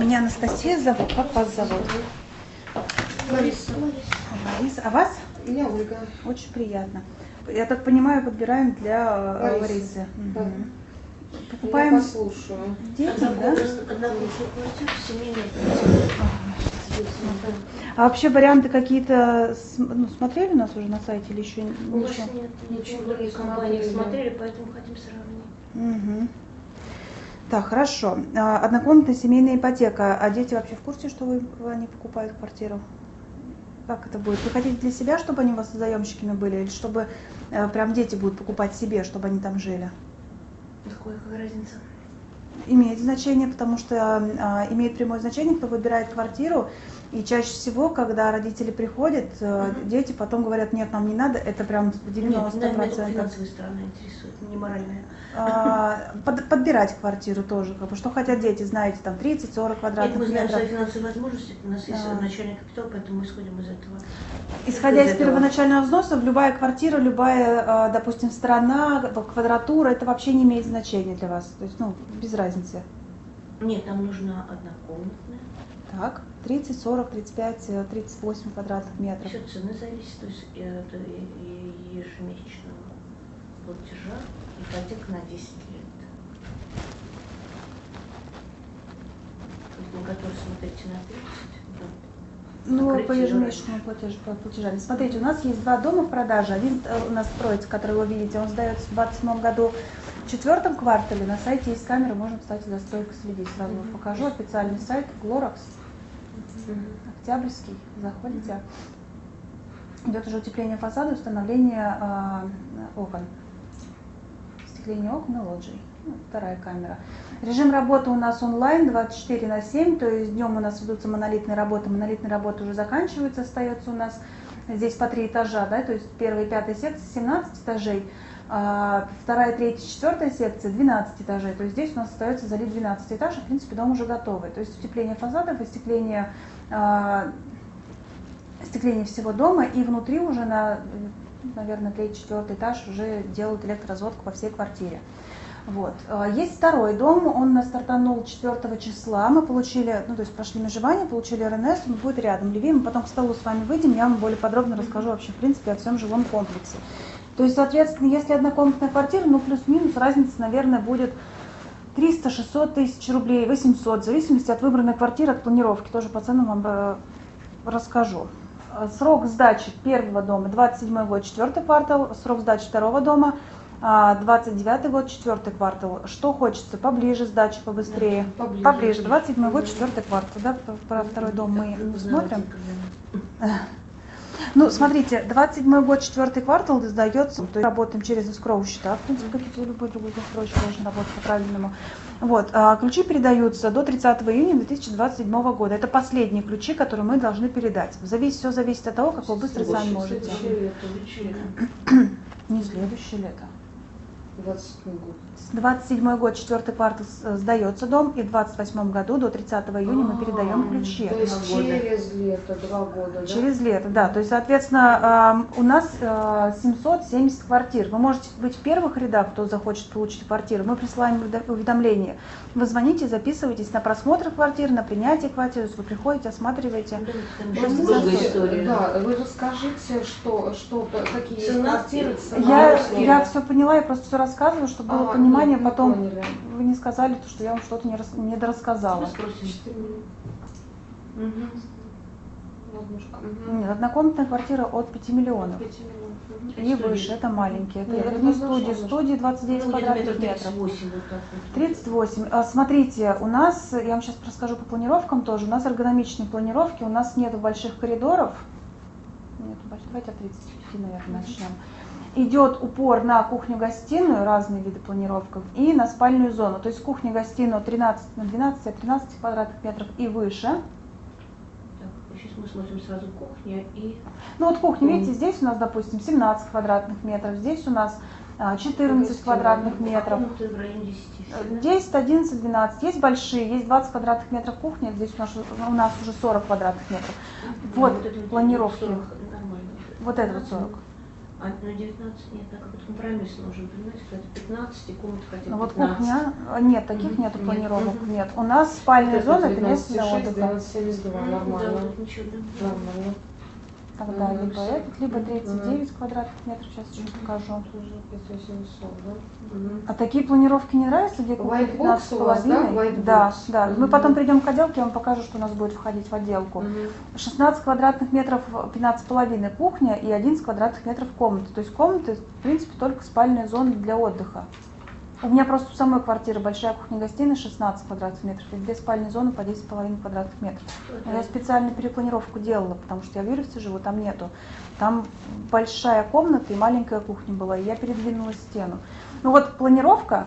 Меня Анастасия зовут. Как вас зовут? Лариса. Лариса. А вас? Меня Ольга. Очень приятно. Я так понимаю, подбираем для Ларисы. Да. Покупаем. Я послушаю. Детям, да? Однокомнатную квартиру, семейную. А вообще варианты какие-то смотрели у нас уже на сайте или еще У вас ничего? нет, ничего, другие компании смотрели, поэтому хотим сравнить. Угу. Так, хорошо. Однокомнатная семейная ипотека. А дети вообще в курсе, что они покупают квартиру? Как это будет? Вы хотите для себя, чтобы они у вас заемщиками были, или чтобы прям дети будут покупать себе, чтобы они там жили? Какая разница? Имеет значение, потому что имеет прямое значение, кто выбирает квартиру. И чаще всего, когда родители приходят, дети потом говорят, нет, нам не надо, это прям 90%. Нет, финансовая сторона интересует, не моральная. Подбирать квартиру тоже, как бы, что хотят дети, знаете, там 30-40 квадратных Мы знаем метров. свои финансовые возможности, у нас есть начальный капитал, поэтому мы исходим из этого. Исходя из первоначального взноса, любая квартира, любая, допустим, страна, квадратура, это вообще не имеет значения для вас, то есть, без разницы. Нет, нам нужна однокомнатная. Так, 30, 40, 35, 38 квадратных метров. Все цены зависит, то есть от ежемесячного платежа, ипотека на 10 лет. Вы готовы смотреть на 30? По ежемесячному платежам. Смотрите, у нас есть два дома в продаже. Один у нас строится, который вы видите, он сдается в 2027 году. В четвертом квартале на сайте есть камеры, можно, кстати, за стройкой следить. Сразу покажу официальный сайт Glorax, Октябрьский. Заходите. Идет уже утепление фасада, установление окон. Остекление окон и лоджий. Вторая камера. Режим работы у нас онлайн 24/7, то есть днем у нас ведутся монолитные работы. Монолитные работы уже заканчиваются, остается у нас здесь по 3 этажа, да, то есть первая и пятая секция 17 этажей, вторая, третья, четвертая секция 12 этажей, то есть здесь у нас остается залить 12 этаж, и в принципе дом уже готовый. То есть утепление фасадов, остекление всего дома, и внутри уже наверное, третий, четвертый этаж уже делают электроразводку по всей квартире. Вот. Есть второй дом, он нас стартанул 4 числа, мы получили, то есть прошли межевание, получили РНС, он будет рядом. Леви, мы потом к столу с вами выйдем, я вам более подробно расскажу вообще, в принципе, о всем жилом комплексе. То есть, соответственно, если однокомнатная квартира, плюс-минус разница, наверное, будет 300-600 тысяч рублей, 800, в зависимости от выбранной квартиры, от планировки, тоже по ценам вам расскажу. Срок сдачи первого дома 27 год, 4 квартал, срок сдачи второго дома 29 год, 4 квартал. Что хочется? Поближе сдачи, побыстрее. Поближе. 27 год, 4 квартал. Да, про второй дом мы не смотрим. Смотрите, 27 год, 4 квартал сдается, то есть работаем через эскроу счета, в принципе, как и любой другой застройщик должен работать по-правильному. Вот, ключи передаются до 30 июня 2027 года. Это последние ключи, которые мы должны передать. Все зависит от того, как вы быстро сами можете. Не следующее лето. 27 год, 4 квартал сдается дом, и в 28 году до 30 июня мы передаем ключи. То есть через лето, 2 года, да? Через лето, да. То есть, соответственно, у нас 770 квартир. Вы можете быть в первых рядах, кто захочет получить квартиру. Мы присылаем уведомление. Вы звоните, записывайтесь на просмотр квартир, на принятие квартир. То есть вы приходите, осматриваете. Да, вы расскажите, какие есть квартиры. Я все поняла, я просто все рассказываю, чтобы было понимание, потом вы не сказали, что я вам что-то не дорассказала. Нет, однокомнатная квартира от 5 миллионов. И выше, это маленькие. Это не студии 29 квадратных метров. 38. Смотрите, у нас, я вам сейчас расскажу по планировкам тоже, у нас эргономичные планировки, у нас нет больших коридоров. Давайте от 35, наверное, начнем. Идет упор на кухню-гостиную, разные виды планировок, и на спальную зону. То есть кухня-гостиную 13 на 12, от 13 квадратных метров и выше. Сейчас мы смотрим сразу кухня и... Кухня, видите, здесь у нас, допустим, 17 квадратных метров, здесь у нас 14 квадратных метров. В районе 10. 10, 11, 12. Есть большие, есть 20 квадратных метров кухни, здесь у нас уже 40 квадратных метров. Вот планировки. Вот это вот 40. А на 19 нет, так как компромисс нужен, понимаете, когда 15 и комната хотя Ну бы вот 15. кухня, нет, таких Мгм. нету Нет. планировок, Мгм. нет. У нас спальная Вот зона, это это место для 12,6, отдыха. 12,72, Да, нормально. вот ничего, да. Нормально. Тогда Мгм. либо этот, либо Мгм. 39 квадратных метров, сейчас еще покажу. Тоже 5700, да? Мгм. А такие планировки не нравятся, где кухня White box 15 с у вас, да? половиной? White Да, box. да. Мы Мгм. потом придем к отделке, я вам покажу, что у нас будет входить в отделку. Мгм. 16 квадратных метров, 15 с половиной кухня и 11 квадратных метров комната. То есть комнаты, в принципе, только спальная зона для отдыха. У меня просто у самой квартиры большая кухня-гостиная 16 квадратных метров и две спальные зоны по 10,5 квадратных метров. Но я специально перепланировку делала, потому что я в Юрьевце живу, там нету. Там большая комната и маленькая кухня была, и я передвинула стену. Ну вот планировка.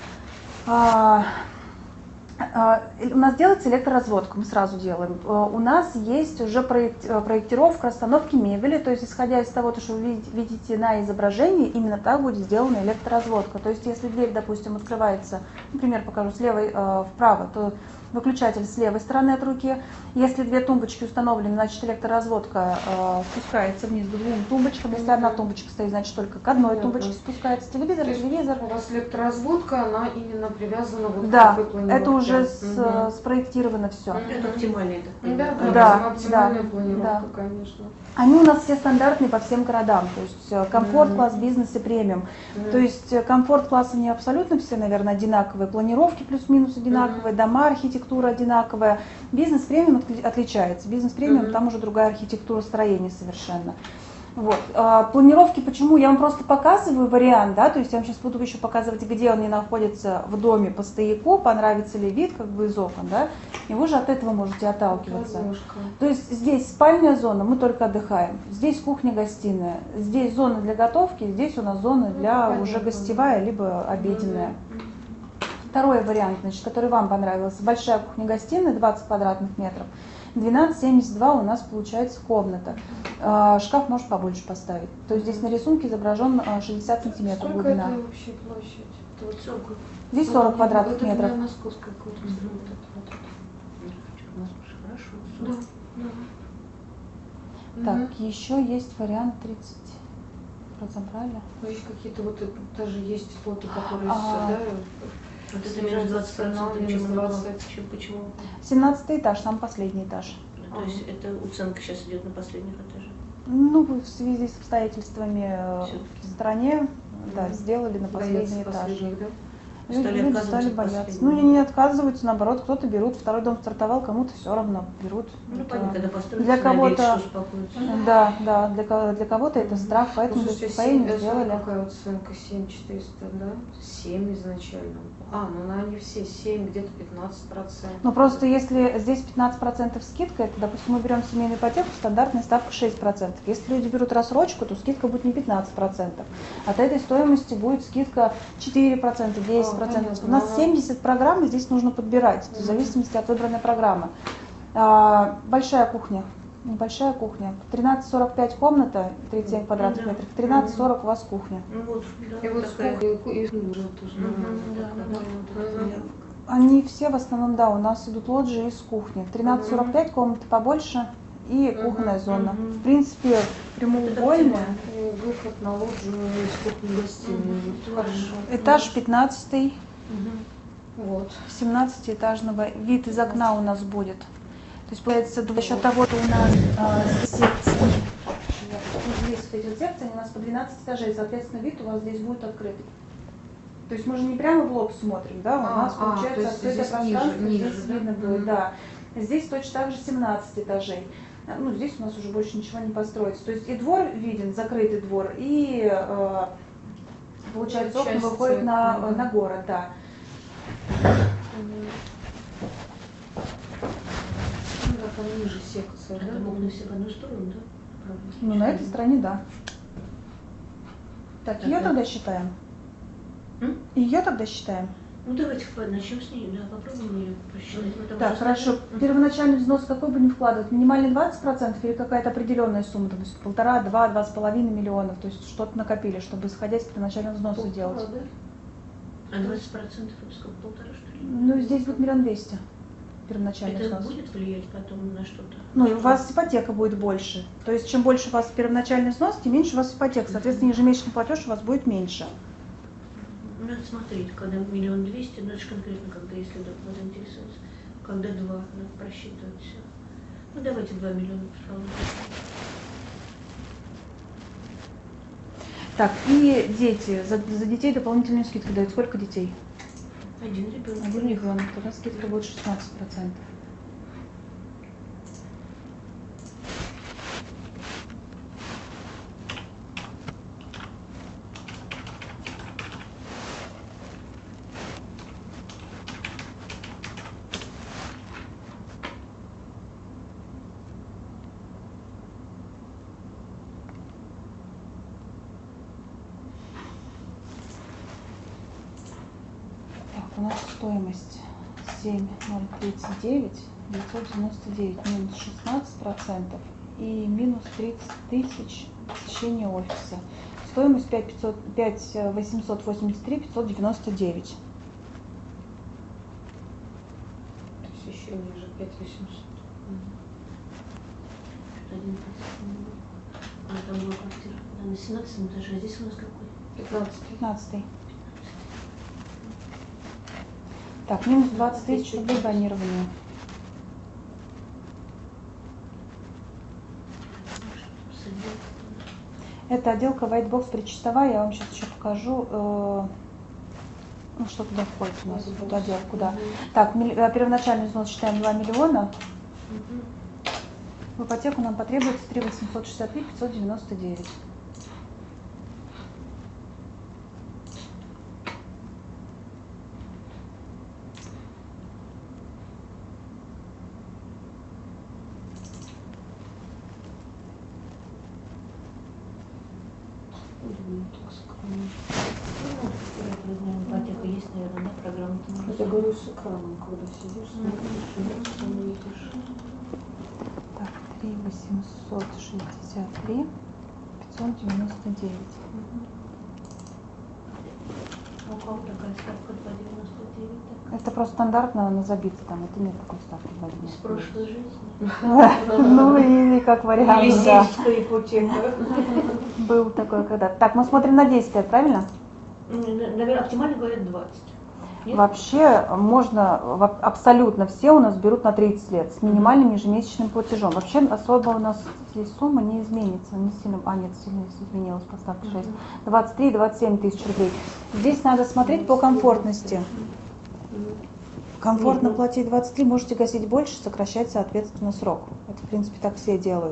У нас делается электроразводка, мы сразу делаем. У нас есть уже проектировка расстановки мебели, то есть исходя из того, что вы видите на изображении, именно так будет сделана электроразводка. То есть если дверь, допустим, открывается, например, покажу, с левой вправо, то выключатель с левой стороны от руки. Если две тумбочки установлены, значит электроразводка спускается вниз к двум тумбочкам. Если одна тумбочка стоит, значит только к одной тумбочке спускается. Телевизор, То есть телевизор. у вас электроразводка, она именно привязана вот к Да, такой планировке. это уже Мгм. спроектировано все. Это оптимально, я так Да, понимаю. Да, оптимальная да, планировка, да. конечно. Они у нас все стандартные по всем городам, то есть комфорт-класс, бизнес и премиум. То есть комфорт-класс они абсолютно все, наверное, одинаковые, планировки плюс-минус одинаковые, дома, архитектура одинаковая. Бизнес-премиум отличается, бизнес-премиум там уже другая архитектура строения совершенно. Вот. Планировки почему? Я вам просто показываю вариант, да, то есть я вам сейчас буду еще показывать, где они находятся в доме по стояку, понравится ли вид как бы из окон, да, и вы же от этого можете отталкиваться. Разножка. То есть здесь спальная зона, мы только отдыхаем, здесь кухня-гостиная, здесь зона для готовки, здесь у нас зона для понятно, уже гостевая, либо обеденная. Второй вариант, значит, который вам понравился, большая кухня-гостиная, 20 квадратных метров. 12,72 у нас получается комната. Шкаф может побольше поставить. То есть здесь на рисунке изображен 60 сантиметров Сколько глубина. это вообще площадь? Это вот сколько? Здесь 40 квадратных Это метров. для московской какой-то страны. Вот это. Хорошо. Да. Так, еще есть вариант 30. Разобрали. Ну, есть какие-то вот даже есть фото, которые А, да, Вот это минус 20%, минус чем 20. почему? 17 этаж, там последний этаж. То есть это уценка сейчас идет на последних этажах. Ну, в связи с обстоятельствами в стране, да, сделали на Боятся последний этаж. последних, да? Стали Люди отказываться стали от бояться. последнего. Ну, не отказываются, наоборот, кто-то берут. Второй дом стартовал, кому-то все равно берут. Ну, Это понятно, когда построить, для кого-то, успокоится. да, да, для кого-то это страх, поэтому Ну, слушайте, беспокоение 7, сделали. какая вот оценка? 7400, да? 7 изначально. Ну они все 7, где-то 15%. Но просто если здесь 15% скидка, это, допустим, мы берем семейную ипотеку, стандартная ставка 6%. Если люди берут рассрочку, то скидка будет не 15%. От этой стоимости будет скидка 4%, 10%. понятно. У нас 70 программ, и здесь нужно подбирать, в зависимости от выбранной программы. Большая кухня. Небольшая кухня. 13,45 комната, 37 квадратных метров. 13,40 у вас кухня. Ну вот, да, И вот такая. сколько, и уже тоже нормально Да, такая. нормально. Они все в основном, да, у нас идут лоджии из кухни. 13,45 комнаты побольше и кухонная зона. В принципе, прямоугольная. И выход на лоджию из кухни-гостиной. Хорошо. Этаж 15, Вот. 17-этажного. Вид из окна у нас будет. То есть, получается, за счет того, что у нас здесь секции, здесь вот эти вот секции, они у нас по 12 этажей, соответственно, вид у вас здесь будет открытый. То есть мы же не прямо в лоб смотрим, да, у нас то получается есть открытое здесь пространство, ниже, здесь да? видно будет, да. Здесь точно так же 17 этажей. Ну, здесь у нас уже больше ничего не построится. То есть и двор виден, закрытый двор, и получается окна Часть выходят на город, да. Ну, да, там ниже секция, Это да? окна все в одну сторону, да? Правда. Ну, на этой стороне, да. Так, ее Так, тогда считаем. Ее тогда считаем. Ну давайте начнем с нее, да, попробуем ее просчитать. Мы там Так, уже хорошо. знаем. Первоначальный взнос какой будем вкладывать? Минимальный 20% или какая-то определенная сумма? То есть 1,5, 2, 2,5 миллионов. То есть что-то накопили, чтобы исходя из первоначального взноса Полтора, делать. да? А 20% это сколько, полтора, что ли? Ну, здесь будет 1 200 000. первоначальный Это взнос. будет влиять потом на что-то? Ну и у вас ипотека будет больше. То есть чем больше у вас первоначальный взнос, тем меньше у вас ипотека. Соответственно, ежемесячный платеж у вас будет меньше. Надо смотреть, когда 1 200 000, ну это же конкретно, когда, если кто-то интересуется, когда 2, надо просчитывать все. Ну давайте 2 миллиона, пожалуйста. Так, и дети. За детей дополнительную скидку дают. Сколько детей? 1 ребенок. 1 ребенок. Тогда скидка будет 16%. У нас стоимость 7,039, 999 минус 16% и минус 30 тысяч посещения офиса. Стоимость 5883 599. Посещение же 5800. Что-то 1%. А там была квартира на 17 этаже, а здесь у нас какой? 15. Так, минус 20 тысяч рублей бронирование. Это отделка White Box причастовая. Я вам сейчас еще покажу, ну, что туда входит у нас, в эту отделку, да. Так, первоначальный взнос считаем 2 миллиона. В ипотеку нам потребуется 3 863 599. Ипотека есть, наверное, да, программа? Я говорю с экраном, когда сидишь, смотришь, что не видишь. Так, 3 863 599. А у кого такая ставка 2,99? Это просто стандартно, она забита там, это нет такой ставки Из прошлой жизни? Ну или как вариант, Или да. сельская ипотека. Был такой когда. Так, мы смотрим на 10 лет, правильно? Наверное, оптимально говорят 20. Нет? Вообще можно, абсолютно все у нас берут на 30 лет с минимальным ежемесячным платежом. Вообще особо у нас здесь сумма не изменится, не сильно, нет, сильно изменилась по ставке 6. 23-27 тысяч рублей. Здесь надо смотреть по комфортности. Комфортно платить 23, можете гасить больше, сокращать, соответственно, срок. Это, в принципе, так все делают.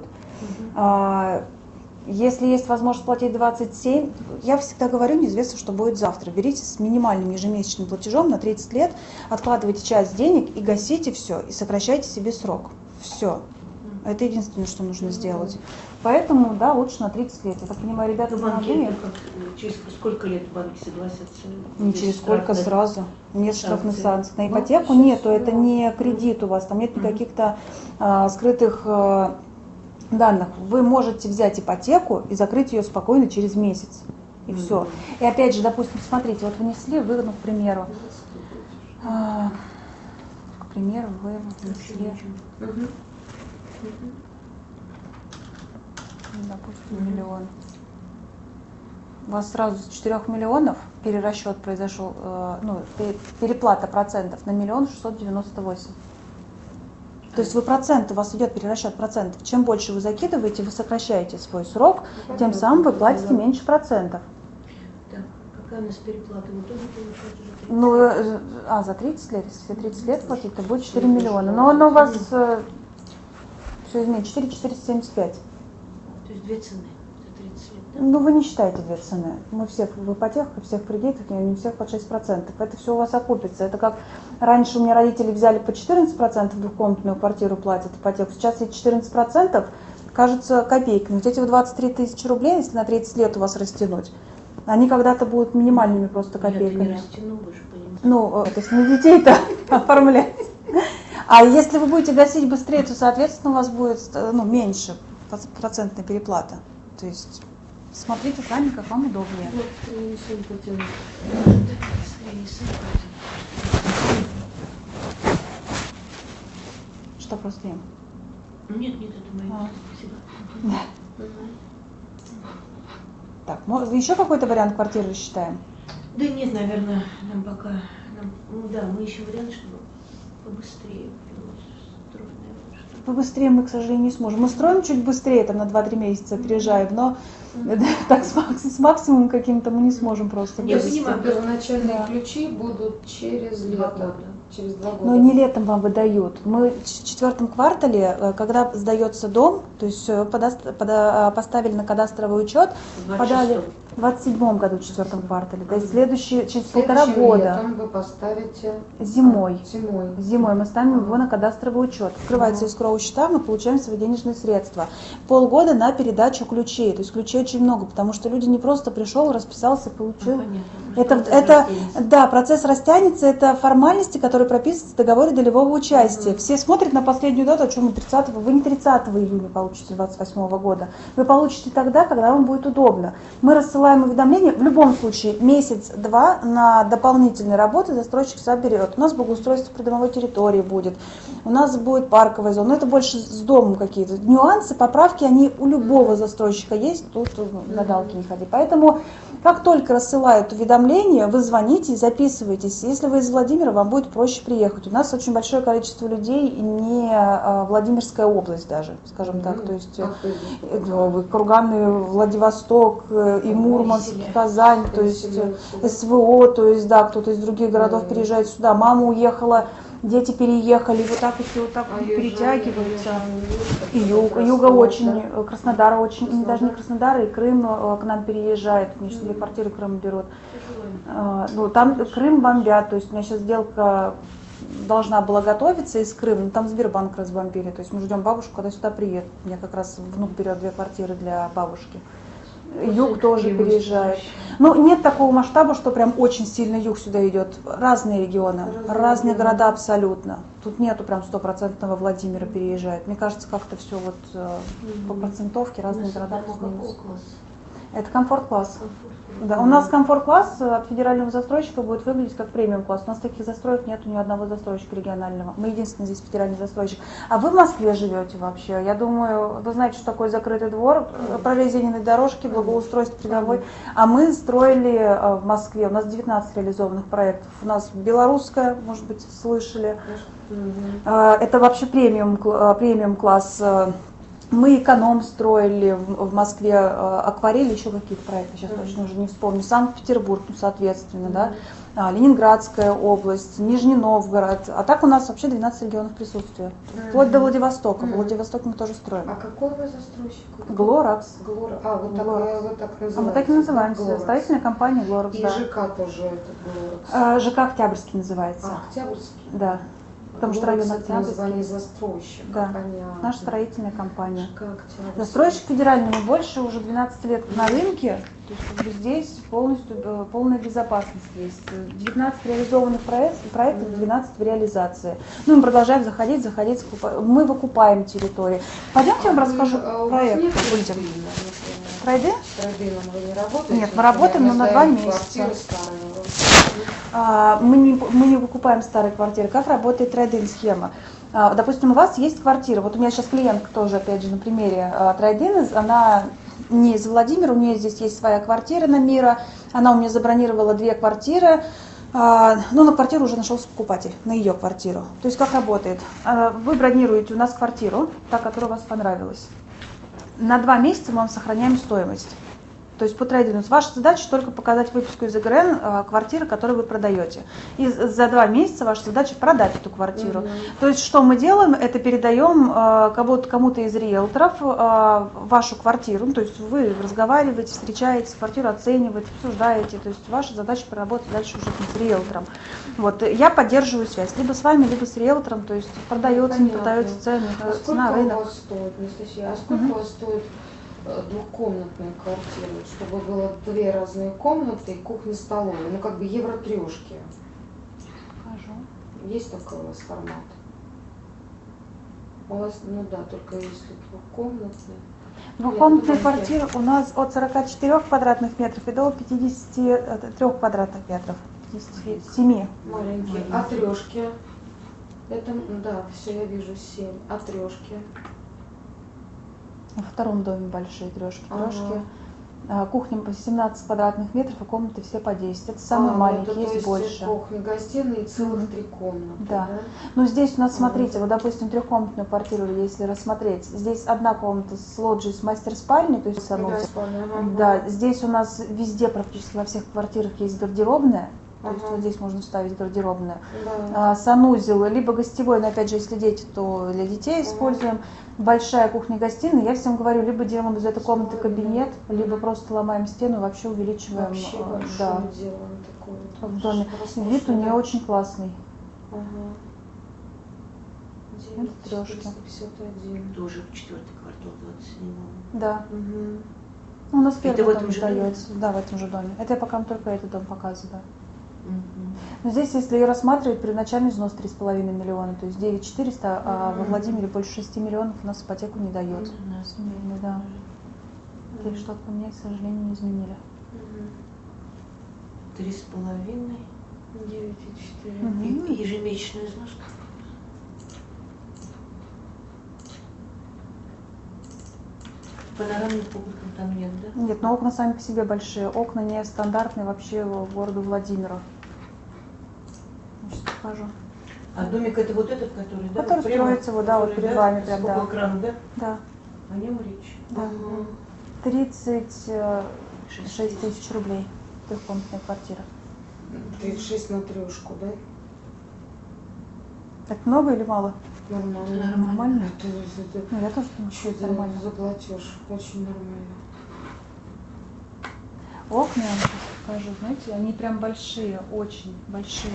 Если есть возможность платить 27, я всегда говорю, неизвестно, что будет завтра. Берите с минимальным ежемесячным платежом на 30 лет, откладывайте часть денег и гасите все, и сокращайте себе срок. Все. Это единственное, что нужно сделать. Поэтому, да, лучше на 30 лет. Я так понимаю, ребята молодые. Через сколько лет банки согласятся? Не через сколько, сразу. Нет штрафных санкций. На Ну, ипотеку сейчас, нету, это да. не кредит у вас, там нет никаких-то скрытых данных. Вы можете взять ипотеку и закрыть ее спокойно через месяц. И все. И опять же, допустим, смотрите, вот внесли, вы, ну, к примеру, вы внесли, допустим, миллион. У вас сразу с 4 миллионов перерасчет произошел, ну, переплата процентов на 1 698 000. То есть вы проценты, у вас идет перерасчет процентов. Чем больше вы закидываете, вы сокращаете свой срок, тем самым вы платите меньше процентов. Так, какая у нас переплата? Вы тоже получаете за 30 Ну, за 30 лет, если 30 лет платить, то будет 4 миллиона. Но у вас все изменит, 4,475. То есть 2 цены за 30 лет, да? Ну, вы не считаете две цены. Мы всех в ипотеках, всех в кредитах, не всех по 6%. Это все у вас окупится. Это как раньше у меня родители взяли по 14% двухкомнатную квартиру, платят ипотеку. Сейчас эти 14% кажутся копейками. Вот эти 23 тысячи рублей, если на 30 лет у вас растянуть, они когда-то будут минимальными просто Я-то копейками. не растяну, вы же понимаете. Ну, то есть не детей-то оформлять. А если вы будете гасить быстрее, то, соответственно, у вас будет меньше процентная переплата. То есть смотрите сами, как вам удобнее. Что просто им? Нет, это мои. А. Спасибо. Да. Мгм. Так, еще какой-то вариант квартиры считаем? Да нет, наверное, нам пока... мы ищем вариант, чтобы побыстрее было строить, наверное, что. Побыстрее мы, к сожалению, не сможем. Мы строим чуть быстрее, там на 2-3 месяца опережаем, но так с максимумом каким-то мы не сможем просто Я вывести. понимаю. Первоначальные Да. ключи будут через 2 лето. года. Через 2 года. Но не летом вам выдают. Мы в 4 квартале, когда сдается дом, то есть поставили на кадастровый учет, подали в 27 году, в 4 квартале. То есть через полтора Следующим года, летом вы поставите зимой. Зимой. Мы ставим его на кадастровый учет. Открывается эскроу счета, мы получаем свои денежные средства. Полгода на передачу ключей. То есть ключей очень много, потому что люди не просто пришел, расписался, получил. Да, процесс растянется, это формальности, которые прописаны в договоре долевого участия. Все смотрят на последнюю дату, о чем вы не 30 июня получите 28 года. Вы получите тогда, когда вам будет удобно. Мы рассылаем уведомления, в любом случае, месяц-два на дополнительные работы застройщик соберет. У нас благоустройство придомовой территории будет, у нас будет парковая зона, но это больше с домом какие-то. Нюансы, поправки, они у любого застройщика есть, тут гадалки не ходи. Поэтому, как только рассылают уведомления, вы звоните и записывайтесь. Если вы из Владимира, вам будет проще приехать. У нас очень большое количество людей, не Владимирская область даже, скажем так. То есть курганы, Владивосток, и Мурманск, и Казань, то есть СВО, то есть да, кто-то из других городов переезжает сюда. Мама уехала, дети переехали, вот так вот все вот так перетягиваются. И юга очень, Краснодара очень, даже не Краснодар, и Крым к нам переезжает, у меня сейчас 2 квартиры Крым берут. Ну, там Крым бомбят, то есть у меня сейчас сделка должна была готовиться из Крыма, но там Сбербанк разбомбили, то есть мы ждем бабушку, когда сюда приедет. У меня как раз внук берет 2 квартиры для бабушки. Юг тоже переезжает. Ну, нет такого масштаба, что прям очень сильно юг сюда идет. Разные регионы, разные города абсолютно. Тут нету прям 100% Владимира переезжает. Мне кажется, как-то все вот по процентовке разные города. Это комфорт-класс. Да, у нас комфорт-класс от федерального застройщика будет выглядеть как премиум-класс. У нас таких застроек нет ни одного застройщика регионального. Мы единственный здесь федеральный застройщик. А вы в Москве живете вообще? Я думаю, вы знаете, что такое закрытый двор, прорезиненные дорожки, благоустройство придомовой. А мы строили в Москве. У нас 19 реализованных проектов. У нас белорусская, может быть, слышали. Это вообще премиум-класс. Мы эконом строили в Москве, акварель, еще какие-то проекты, сейчас точно уже не вспомню. Санкт-Петербург, ну, соответственно, да, Ленинградская область, Нижний Новгород. А так у нас вообще 12 регионов присутствия. Вплоть до Владивостока. Владивосток мы тоже строим. А какой вы застройщик? Глоракс. А, вы так называете? Мы так и называемся. Строительная компания Глоракс. И да. ЖК тоже это Глоракс? ЖК Октябрьский называется. Октябрьский? Да. Потому что район название Октябрьский. застройщика. Да. Понятно. Наша строительная компания. Октябрьский. Застройщик федеральный, мы больше уже 12 лет на рынке. То есть как бы здесь полностью полная безопасность есть. 19 реализованных проектов, 12 в реализации. Ну, мы продолжаем заходить, мы выкупаем территории. Пойдемте я вам расскажу проект. Трейды? С трейдином вы не работаете? Нет, мы работаем, но на 2 месяца. Мы не выкупаем старые квартиры. Как работает трейдинг-схема? Допустим, у вас есть квартира. Вот у меня сейчас клиентка тоже, опять же, на примере трейдинг, она не из Владимира, у нее здесь есть своя квартира на Мира. Она у меня забронировала 2 квартиры. Но на квартиру уже нашелся покупатель, на ее квартиру. То есть как работает? Вы бронируете у нас квартиру, та, которая вас понравилась. На 2 месяца мы вам сохраняем стоимость. То есть по трейдингу. Ваша задача только показать выписку из ИГРН квартиры, которую вы продаете. И за 2 месяца ваша задача продать эту квартиру. То есть что мы делаем? Это передаем кому-то из риэлторов вашу квартиру. То есть вы разговариваете, встречаете квартиру, оцениваете, обсуждаете. То есть ваша задача проработать дальше уже с риэлтором. Вот. Я поддерживаю связь либо с вами, либо с риэлтором. То есть продается, не продается, цены, цена, рынок. Сколько у вас стоит, Анастасия, сколько у вас стоит двухкомнатная квартира, чтобы было 2 разные комнаты и кухня-столовая, ну как бы евро-3-шки. Покажу. Есть такой у вас формат? У вас, ну да, только если двухкомнатная. Двухкомнатная квартира у нас от 44 квадратных метров и до 53 квадратных метров. 57. Маленькие. А 3-шки? Это, да, все, я вижу 7. А трешки? Во втором доме большие трешки. Ага. Кухня по 17 квадратных метров, и комнаты все по 10. Это самые маленькие, это, есть то есть больше. Кухня, гостиная и целых Мгм. 3 комнаты. Да. Да? Ну, здесь у нас, смотрите, вот, допустим, трехкомнатную квартиру, если рассмотреть, здесь одна комната с лоджией, с мастер-спальней, то есть санузел. Да, здесь у нас везде, практически во всех квартирах есть гардеробная, то есть вот здесь можно ставить гардеробную. Да. Санузел, либо гостевой, но опять же, если дети, то для детей используем. Большая кухня-гостиная, я всем говорю, либо делаем из этой комнаты кабинет, либо просто ломаем стену, вообще увеличиваем. Вообще большое Да, делаем такое. в доме. Вид у нее очень классный. Ага. Это трешки. 451. Тоже в 4-й квартал 27-го. Да. Угу. У нас первый в дом этом же доме? сдается. Да, в этом же доме. Это я пока вам только этот дом показываю. Мгм. Но здесь, если ее рассматривать, первоначальный взнос 3,5 миллиона, то есть 9 400, а во Владимире больше 6 миллионов у нас ипотеку не дает. Да. Семейный, да. Таких что-то поменять, к сожалению, не изменили. 3,5. 9,4. Мгм. И ежемесячная износка. Панорамных окон там нет, да? Нет, но окна сами по себе большие. Окна не стандартные вообще в городу Владимира. Сейчас покажу. А домик это вот этот, который, да? Который вот прямо, строится вот, да, вот который, перед да, вами прям, сколько да. экран, да? Да, О нем речь. да. 36 тысяч рублей. Трехкомнатная квартира. 36 на трешку, да? Так много или мало? Нормально. Нормально? Это Ну, я тоже думаю, что это нормально. заплатишь. Очень нормально. Окна, я вам сейчас покажу, знаете, они прям большие, очень большие.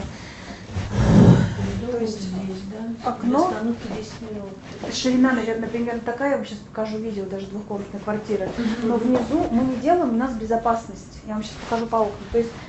То есть здесь, да? окно- Для остановки 10 миллионов. Ширина, наверное, примерно такая. Я вам сейчас покажу видео даже двухкомнатной квартиры. Но внизу мы не делаем, у нас безопасность. Я вам сейчас покажу по окнам. То есть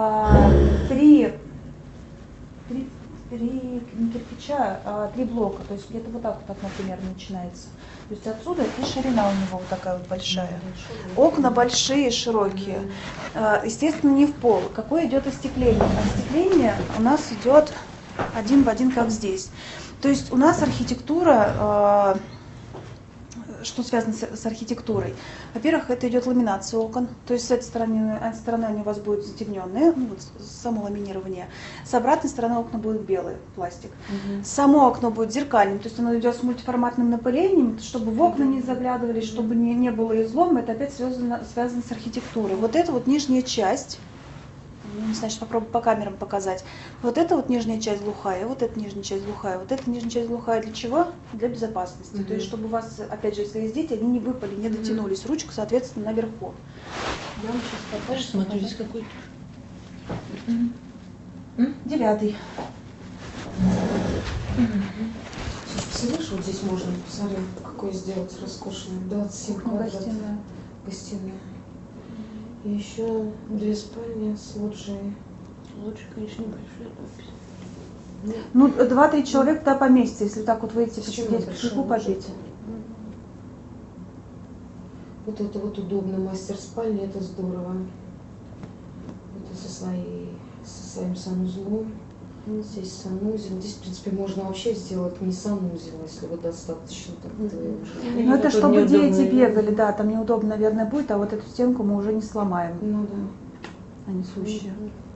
три не кирпича, а 3 блока. То есть где-то вот так вот окно примерно начинается. То есть отсюда и ширина у него вот такая вот большая. Окна большие, широкие. Естественно, не в пол. Какое идет остекление? Остекление у нас идет один в один, как здесь. То есть у нас архитектура, что связано с архитектурой. Во-первых, это идет ламинация окон, то есть с этой стороны они у вас будут затемненные, ну, вот само ламинирование. С обратной стороны окна будут белые, пластик. Само окно будет зеркальным, то есть оно идет с мультиформатным напылением, чтобы в окна не заглядывали, чтобы не было излома. Это опять связано с архитектурой. Вот это вот нижняя часть. Не знаю, что попробую по камерам показать. Вот это вот нижняя часть глухая, вот эта нижняя часть глухая, вот эта нижняя часть глухая для чего? Для безопасности. То есть, чтобы у вас, опять же, если есть дети, они не выпали, не дотянулись. Ручка, соответственно, наверху. Я вам сейчас покажу. Смотри, здесь какой-то. 9. Представляешь, вот здесь можно, посмотри, какой сделать роскошный. 27 квадратов. Гостиная. Гостиная. И еще 2 спальни с лоджией. Лучше, конечно, небольшой. Ну, 2-3 человека туда поместится, если так вот выйти, Зачем посидеть, большая кофейку лоджия? попить. Вот это вот удобно, мастер-спальня, это здорово. Это со своим санузлом. Здесь санузел. Здесь, в принципе, можно вообще сделать не санузел, если вот достаточно так уже. Ну, это тут чтобы неудобно. дети бегали, да, там неудобно, наверное, будет, а вот эту стенку мы уже не сломаем, Ну да. а несущие.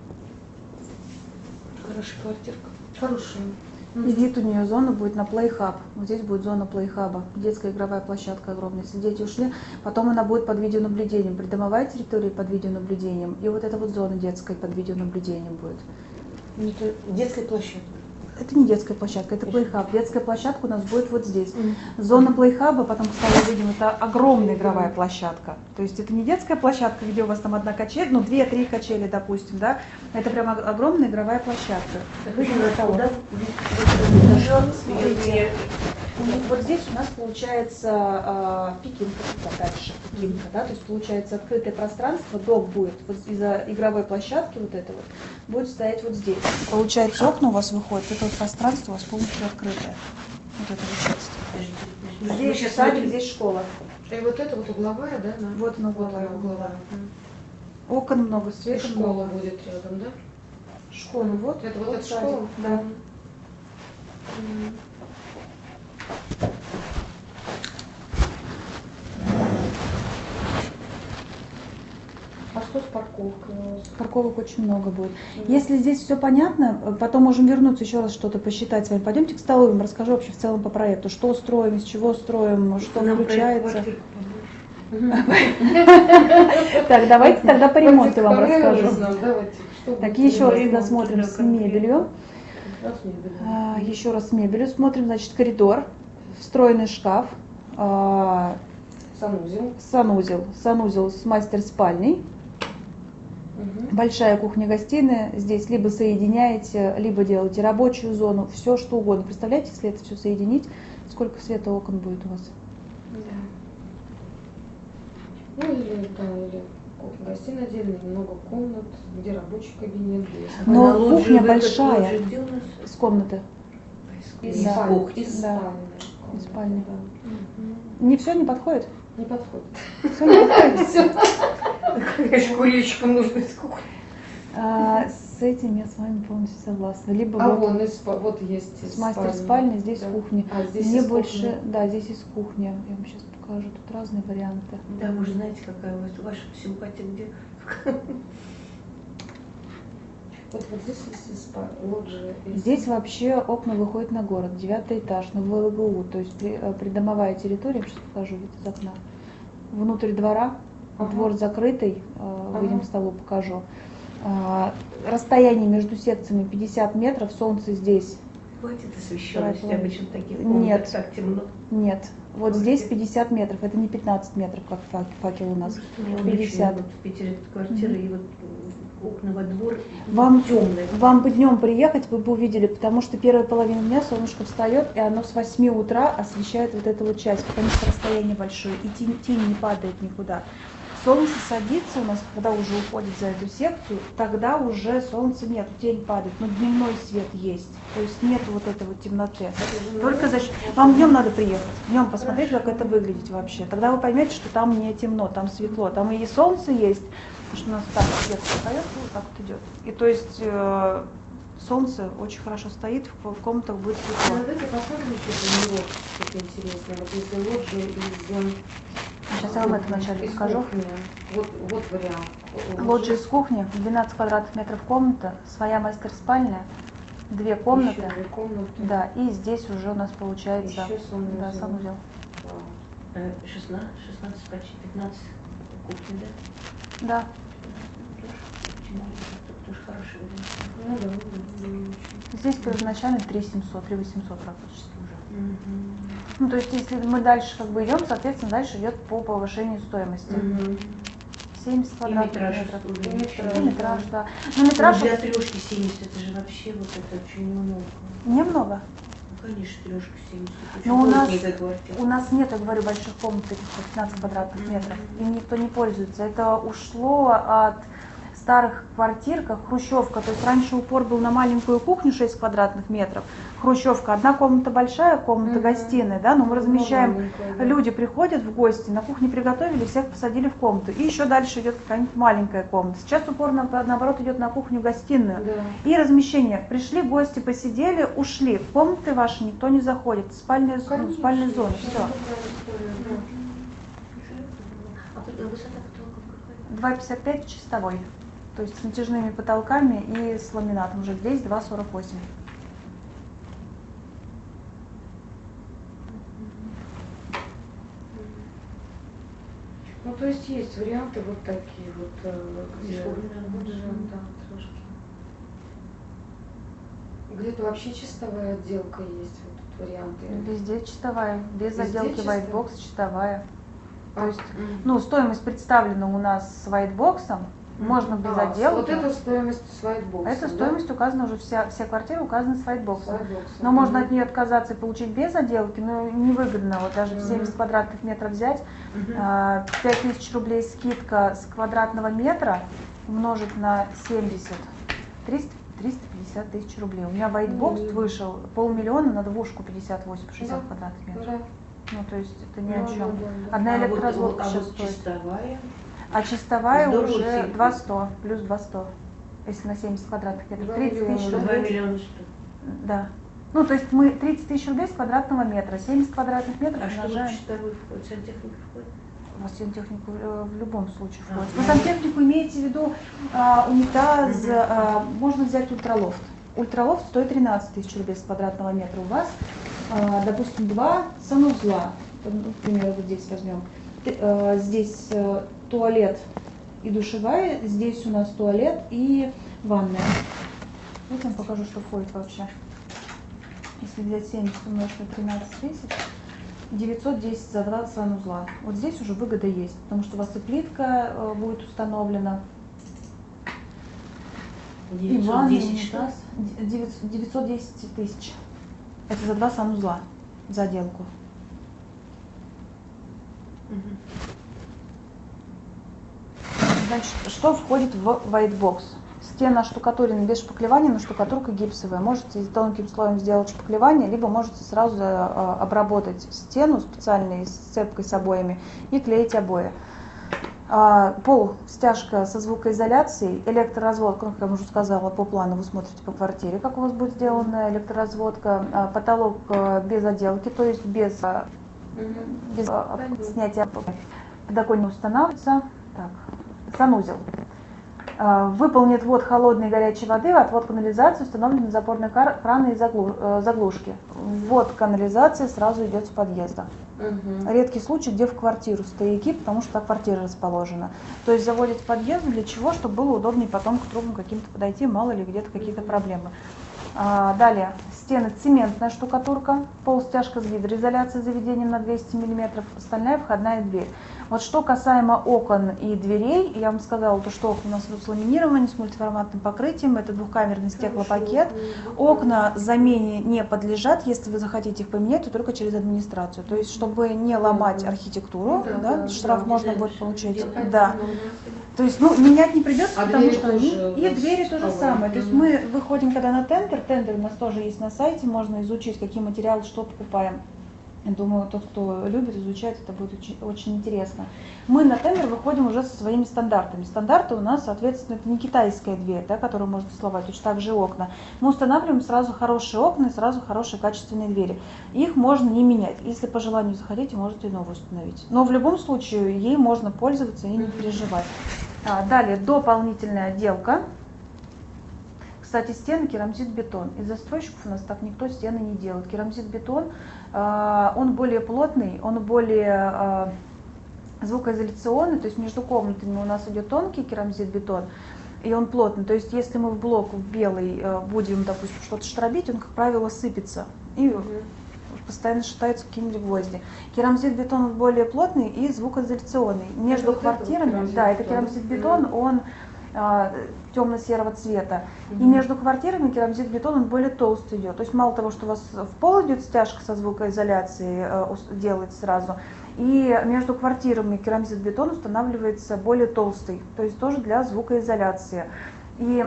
Хорошая квартирка. Хорошая. И вид у нее зона будет на плейхаб. Вот здесь будет зона плейхаба. Детская игровая площадка огромная. Если дети ушли, потом она будет под видеонаблюдением. Придомовая территория под видеонаблюдением. И вот эта вот зона детская под видеонаблюдением будет. Это детская площадка. Это не детская площадка, это плейхаб. Детская площадка у нас будет вот здесь. Зона плейхаба, потом, кстати, видим, это огромная игровая площадка. То есть это не детская площадка, где у вас там одна качель, ну 2-3 качели, допустим, да. Это прям огромная игровая площадка. Видим это вот. Смотрите. Вот здесь у нас получается пекинка, дальше пекинка, да, то есть получается открытое пространство, дом будет вот из-за игровой площадки вот это вот, будет стоять вот здесь. Получается окна у вас выходят, это вот пространство у вас полностью открытое, вот эта вот часть. Здесь садик, здесь школа. И вот это вот угловая, да? она? Вот она угловая. угловая. Окон много, И света школа много. будет рядом, да? Школа, вот. Это вот эта садик, школа? да. А что с парковкой у вас? Парковок очень много будет. Если здесь все понятно, потом можем вернуться еще раз что-то посчитать с вами. Пойдемте к столовым, расскажу вообще в целом по проекту, что строим, из чего строим, что Нам включается. проект квартирку побольше. Так, давайте тогда по ремонту вам расскажу. Давайте. Так, еще раз ремонт тогда смотрим уже с конкретно. мебелью. Еще раз с мебелью смотрим, значит, коридор, встроенный шкаф, Санузел. санузел с мастер-спальней, большая кухня-гостиная. Здесь либо соединяете, либо делаете рабочую зону, все что угодно. Представляете, если это все соединить, сколько света окон будет у вас? Ну или кухня-гостиная отдельно, много комнат, где рабочий кабинет, где Но А на лоджию кухня выход, большая. лоджия где у нас? С комнаты, из Да. спальни. Из Да. спальни. из спальни. Да. Не все не подходит? Не подходит. Все не подходит? Конечно, курильщикам нужно из кухни. С этим я с вами полностью согласна. Либо А вот вон, вот есть с мастер-спальни, здесь Да. кухня. А здесь Мне из больше, кухни. да, здесь из кухни. Я вам сейчас покажу, тут разные варианты. Да, вы же знаете, какая у вас ваша симпатия где. Вот здесь есть лоджия. Здесь вообще окна выходят на город, 9-й этаж, на ВЛГУ, то есть придомовая территория, я сейчас покажу вид из окна. Внутрь двора, Ага. двор закрытый, выйдем к столу, покажу. Расстояние между секциями 50 метров, солнце здесь Хватит освещенности, Правильно. обычно в таких Нет. комнатах так темно. нет. Вот Ой, здесь нет. 50 метров, это не 15 метров, как факел у нас. У меня 50. вот в Питере квартира, и вот окна во двор Вам- темные. Вам бы днем приехать, вы бы увидели, потому что первая половина дня солнышко встает, и оно с 8 утра освещает вот эту вот часть, потому что расстояние большое, и тень не падает никуда. Солнце садится у нас, когда уже уходит за эту секцию, тогда уже солнца нет, тень падает, но дневной свет есть, то есть нет вот этой вот темноты. Только за счет... Вам днем надо приехать, днем посмотреть, как это выглядит вообще. Тогда вы поймете, что там не темно, там светло, там и солнце есть, потому что у нас так свет встает, и вот так вот идет. И то есть солнце очень хорошо стоит, в комнатах будет светло. Давайте посмотрим еще на него что-то интересное. Вот если лоджия из... Сейчас я вам это вначале из скажу. кухни. Вот вариант. Лоджия из кухни, 12 квадратных метров комната, своя мастер-спальня, 2 комнаты. Еще 2 комнаты. Да, и здесь уже у нас получается Еще санузел. да, санузел. Вау. 16, почти 15 кухни, да? Да. Тоже хороший вариант. Ну да. Здесь первоначально 3700, 3800 практически уже. Мгм. Ну, то есть, если мы дальше как бы идем, соответственно, дальше идет по повышению стоимости. Мгм. 70 И квадратных метраж метров. увеличивается. И метраж, да. Ну, метраж Для трешки 70, это же вообще вот это очень много. немного. Ну, конечно, трешка 70. Но у нас- квартира. У нас нет, я говорю, больших комнат, таких по 15 квадратных метров. Им никто не пользуется. Это ушло от старых квартир, как хрущевка. То есть раньше упор был на маленькую кухню 6 квадратных метров. Хрущевка. Одна комната большая, комната Мгм. гостиная, да, но мы размещаем. Маленькая, да. Люди приходят в гости, на кухне приготовили, всех посадили в комнату. И еще дальше идет какая-нибудь маленькая комната. Сейчас упор наоборот идет на кухню-гостиную. Да. И размещение. Пришли гости, посидели, ушли. В комнаты ваши никто не заходит. Спальная Конечно. спальная зона. Все. Это такая история, да. А высота потолков какая? 2,55 чистовой. То есть с натяжными потолками и с ламинатом. Уже здесь 2,48. Ну, то есть варианты вот такие вот, где, Условно, лоджия, да, трошки. Где-то вообще чистовая отделка есть, вот тут варианты. Везде чистовая. Без Везде заделки чистая? whitebox чистовая. То есть, Мгм. ну, стоимость представлена у нас с whitebox'ом. Можно без отделки. Вот это стоимость с whitebox. Эта стоимость указана уже, вся квартира указана с whitebox'ом. Но Мгм. можно от нее отказаться и получить без отделки, но невыгодно. Вот даже в Мгм. 70 квадратных метров взять, Мгм. 5000 рублей скидка с квадратного метра умножить на 70, 350 тысяч рублей. У меня whitebox Мгм. вышел 500 000 на двушку 58 по 60 Да. квадратных метров. Да. Ну, то есть это ни Да, о чем. да, да. Одна А вот- электроразводка а сейчас вот стоит. чистовая. А чистовая Здорово уже цифры. 200, плюс 200, если на 70 квадратных метров. 2 30 тысяч миллиона, 2 рублей. миллиона что? Да. Ну, то есть мы 30 тысяч рублей с квадратного метра, 70 квадратных метров А что умножаем. в второй входит? Сантехника входит? У вас сантехнику в любом случае входит. Вы сантехнику имеете в виду унитаз, можно взять ультралофт. Ультралофт стоит 13 тысяч рублей с квадратного метра. У вас, допустим, 2 санузла. Ну, к примеру, вот здесь возьмем. Здесь туалет и душевая, здесь у нас туалет и ванная. Вот я вам покажу, что входит вообще. Если взять 70 умножить на 13 тысяч, 910 за 2 санузла. Вот здесь уже выгода есть, потому что у вас и плитка будет установлена, и ванна, и унитаз. 910 тысяч. Это за 2 санузла, за отделку. Значит, что входит в white box? Стены оштукатурены без шпаклевания, но штукатурка гипсовая. Можете тонким слоем сделать шпаклевание, либо можете сразу обработать стену специальной сцепкой с обоями и клеить обои. Пол, стяжка со звукоизоляцией, электроразводка, как я уже сказала, по плану вы смотрите по квартире, как у вас будет сделана электроразводка, потолок без отделки, то есть без снятия подоконник устанавливается. Так, санузел. Выполнит ввод холодной и горячей воды, отвод канализации, установлены запорные краны и заглушки. Ввод канализации сразу идет с подъезда. Редкий случай, где в квартиру стояки, потому что так квартира расположена. То есть заводить в подъезд для чего? Чтобы было удобнее потом к трубам каким-то подойти, мало ли где-то какие-то проблемы. Далее, стены цементная штукатурка, пол стяжка с гидроизоляцией с заведением на 200 мм, остальная входная дверь. Вот что касаемо окон и дверей, я вам сказала, то, что окна у нас идут с ламинированием, с мультиформатным покрытием, это двухкамерный стеклопакет. Окна замене не подлежат, если вы захотите их поменять, то только через администрацию. То есть, чтобы не ломать архитектуру, штраф можно будет получить. Да. То есть, менять не придется, потому что и двери то же самое. То есть мы выходим когда на тендер у нас тоже есть на сайте, можно изучить, какие материалы, что покупаем. Я думаю, тот, кто любит изучать, это будет очень интересно. Мы на тендер выходим уже со своими стандартами. Стандарты у нас, соответственно, это не китайская дверь, да, которую можно сломать, точно так же окна. Мы устанавливаем сразу хорошие окна и сразу хорошие качественные двери. Их можно не менять. Если по желанию захотите, можете новую установить. Но в любом случае ей можно пользоваться и не переживать. Далее, дополнительная отделка. Кстати, стены керамзит-бетон. Из застройщиков у нас так никто стены не делает. Керамзит-бетон, он более плотный, он более звукоизоляционный, то есть между комнатами у нас идет тонкий керамзит-бетон, и он плотный. То есть если мы в блок в белый будем, допустим, что-то штробить, он, как правило, сыпется и постоянно шатаются какие-нибудь гвозди. Керамзит-бетон более плотный и звукоизоляционный. Между квартирами, да, это керамзит-бетон, он темно-серого цвета. И между квартирами керамзит-бетон он более толстый идет. То есть мало того, что у вас в пол идет стяжка со звукоизоляцией, делается сразу, и между квартирами керамзит-бетон устанавливается более толстый, то есть тоже для звукоизоляции. И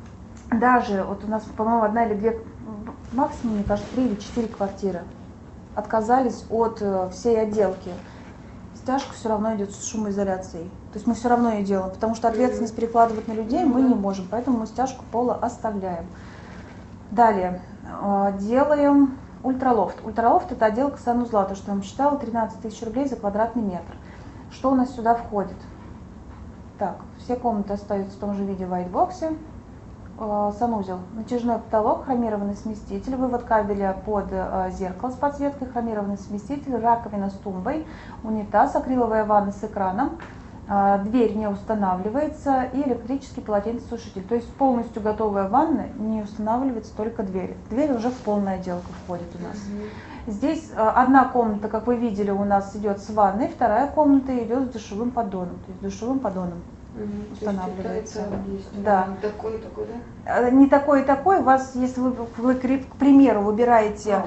даже вот у нас, по-моему, 1 или 2, максимум, мне кажется, 3 или 4 квартиры отказались от всей отделки. Стяжка все равно идет с шумоизоляцией. То есть мы все равно ее делаем, потому что ответственность перекладывать на людей мы не можем, поэтому мы стяжку пола оставляем. Далее делаем ультралофт. Ультралофт — это отделка санузла, то, что я вам считала, 13 тысяч рублей за квадратный метр. Что у нас сюда входит? Так, все комнаты остаются в том же виде в whitebox. Санузел, натяжной потолок, хромированный сместитель, вывод кабеля под зеркало с подсветкой, хромированный сместитель, раковина с тумбой, унитаз, акриловая ванна с экраном, дверь не устанавливается и электрический полотенцесушитель. То есть полностью готовая ванна, не устанавливается только дверь. Дверь уже в полную отделку входит у нас. Здесь одна комната, как вы видели, у нас идет с ванной, вторая комната идет с душевым поддоном, то есть душевым поддоном устанавливается. Да. Такой, да? Не такой и такой. У вас, если вы к примеру, выбираете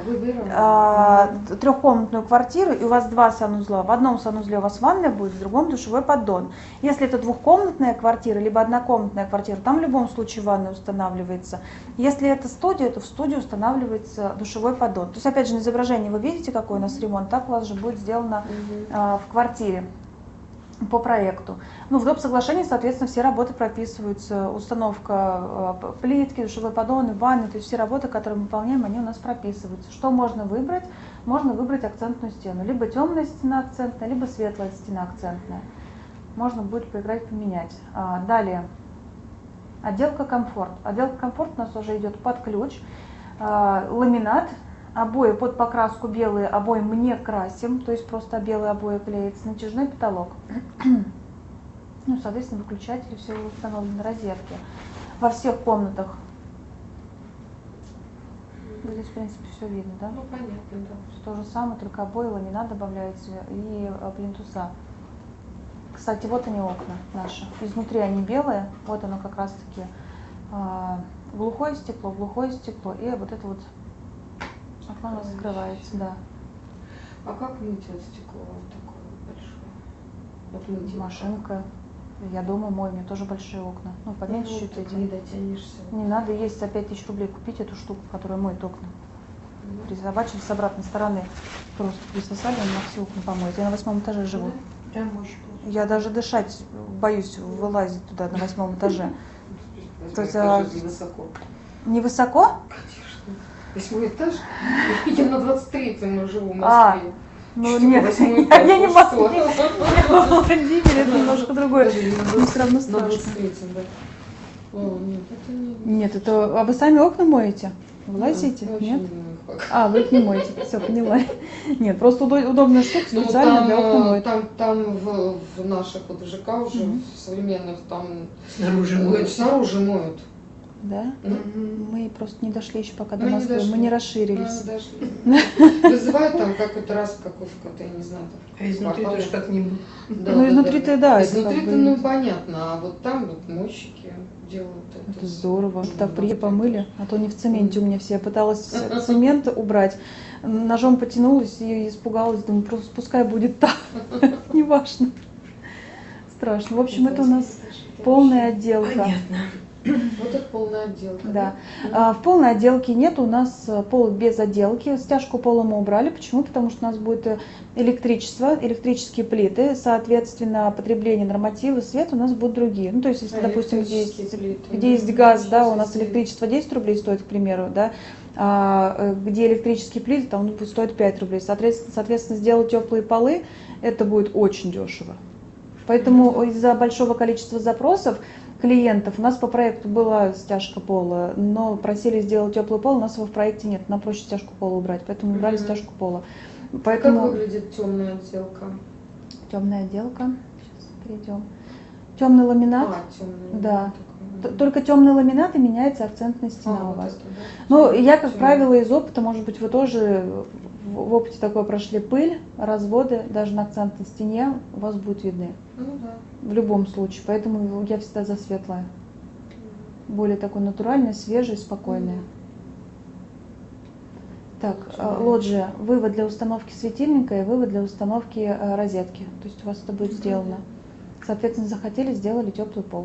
трехкомнатную квартиру, и у вас 2 санузла, в одном санузле у вас ванная будет, в другом душевой поддон. Если это двухкомнатная квартира, либо однокомнатная квартира, там в любом случае ванная устанавливается. Если это студия, то в студии устанавливается душевой поддон. То есть, опять же, на изображении вы видите, какой у нас ремонт, так у вас же будет сделано в квартире. по проекту. Ну, в доп. Соглашении, соответственно, все работы прописываются. Установка плитки, душевой поддоны, ванны, то есть все работы, которые мы выполняем, они у нас прописываются. Что можно выбрать? Можно выбрать акцентную стену. Либо темная стена акцентная, либо светлая стена акцентная. Можно будет поиграть, поменять. Далее. Отделка комфорт. Отделка комфорт у нас уже идет под ключ. Ламинат. Обои под покраску белые, обои мы не красим, то есть просто белые обои клеятся. Натяжной потолок. Ну, соответственно, выключатели все установлены, розетки. Во всех комнатах. Здесь, в принципе, все видно, да? Ну, понятно, да. То же самое, только обои, ламинат добавляется и плинтуса. Кстати, вот они окна наши. Изнутри они белые, вот оно как раз-таки глухое стекло и вот это вот окно у нас закрывается, да. А как мыть это стекло такое большое? Вот мыть его Машинка. Я дома мою, у меня тоже большие окна. Ну, поменьше чуть так эти. не дотянешься. Не надо есть за 5000 рублей купить эту штуку, которая моет окна. Присобачили с обратной стороны. Просто присосали, он на все окна помоет. Я на 8 этаже живу. Прям очень плохо. Я даже дышать боюсь вылазить туда на 8 этаже. То есть, Невысоко. Невысоко? Конечно. 8 этаж? В Питере на 23-м живу в Москве. Ну Что нет, такое 8 я не в этаж? Москве. Я в Владимире, это немножко другое. Но все равно На страшно. 23-м, да. О, нет, это не... Нет, это... А вы сами окна моете? Вылазите? Да, Нет? очень не так. А, вы их не моете, все, поняла. Нет, просто удобная штука, Ну, специально для окна моет. там в наших вот ЖК уже, в современных, там Снаружи снаружи моют. Да? Мгм. Мы просто не дошли еще пока до Мы не Москвы, дошли. мы не расширились. Вызывают там какой-то раз какой-то, я не знаю. А изнутри квартал. тоже как-нибудь. Да, Ну, изнутри-то да, это Изнутри-то, как бы- ну, понятно, а вот там вот мойщики делают это. Это здорово. Ну, Так да. помыли, а то не в цементе у меня все. Я пыталась цемент убрать, ножом потянулась и испугалась, думаю, просто пускай будет так, неважно. Страшно. В общем, это у нас полная отделка. Понятно. Вот это полная отделка. Да. В полной отделке нет, у нас пол без отделки. Стяжку пола мы убрали. Почему? Потому что у нас будет электричество, электрические плиты, соответственно, потребление, нормативы, свет у нас будут другие. Ну, то есть, если, допустим, где есть газ, да, у нас электричество 10 рублей стоит, к примеру, да, а где электрические плиты, там будет стоить 5 рублей. Соответственно, сделать теплые полы, это будет очень дешево. Поэтому из-за большого количества запросов клиентов у нас по проекту была стяжка пола, но просили сделать теплый пол, у нас его в проекте нет, нам проще стяжку пола убрать, поэтому убрали стяжку пола. Поэтому Как выглядит темная отделка? темная отделка. Сейчас перейдем. Темный ламинат. Темная. Да. Только темный ламинат и меняется акцентная стена у вас. Это, да. Ну, я, как Темная. правило, из опыта, может быть, вы тоже в опыте такое прошли, пыль, разводы, даже на акцентной стене у вас будут видны. Ну да. В любом случае. Поэтому я всегда за светлое. Более такое натуральное, свежее, спокойное. Так, лоджия. Вывод для установки светильника и вывод для установки розетки. То есть у вас это будет сделано. Соответственно, захотели, сделали теплый пол.